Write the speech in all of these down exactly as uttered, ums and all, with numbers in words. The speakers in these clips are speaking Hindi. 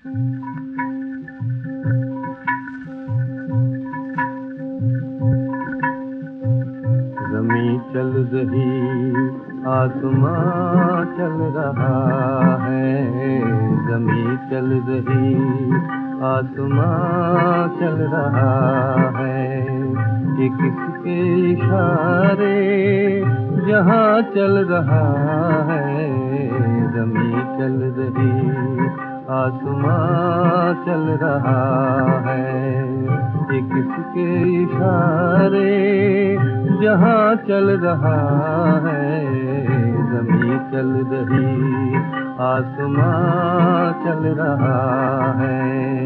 ज़मीं चल रही, आसमां चल रहा है। ज़मीं चल रही, आसमां चल रहा है। ये किसके इशारे जहां चल रहा है। ज़मीं चल रही, आसमां चल रहा है। ये किसके इशारे जहां चल रहा है। ज़मीं चल रही, आसमां चल रहा है।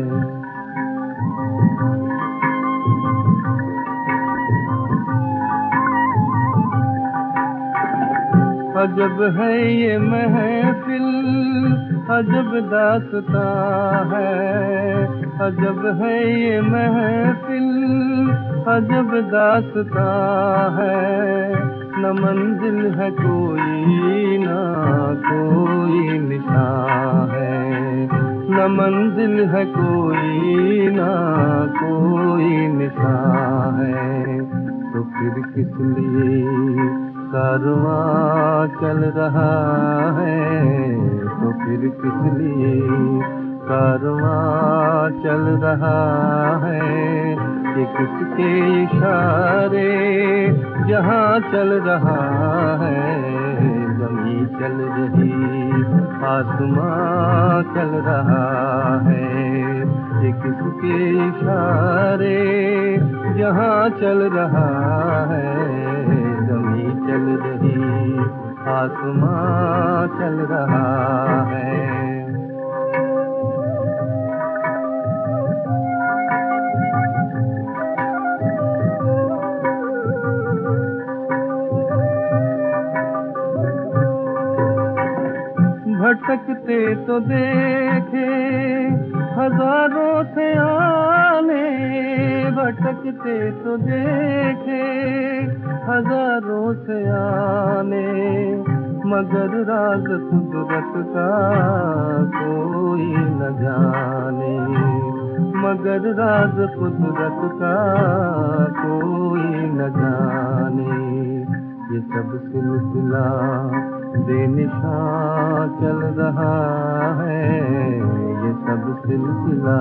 अजब है ये महफिल, अजब दास्तां है। अजब है ये महफिल, अजब दास्तां है। न मंजिल है कोई, ना कोई निशान है। न मंजिल है कोई, ना कोई निशान है। तो फिर किस लिए कारवां चल रहा है। तो फिर किस लिए कारवां चल रहा है। ये किसके इशारे जहां चल रहा है। ज़मीं चल रही, आसमां चल रहा है। ये किसके इशारे जहां चल रहा है। ज़मीं चल रही, आसमां चल रहा है। भटकते तो देखे हजारों से आने। भटकते तो देखे हजारों से आने। मगर राज कुदरत का कोई न जाने। मगर राज कुदरत का कोई न जाने। ये सब सिलसिला बेनिशान चल रहा है। ये सब सिलसिला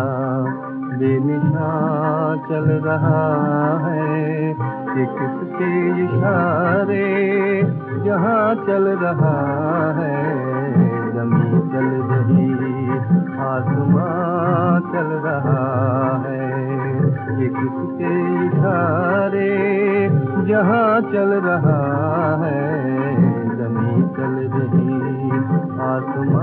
बेनिशान चल रहा है। ये किसके इशारे जहां चल रहा है। ज़मीं चल रही, आसमां चल रहा है। ये किसके इशारे जहां चल रहा है। ज़मीं चल रही, आसमां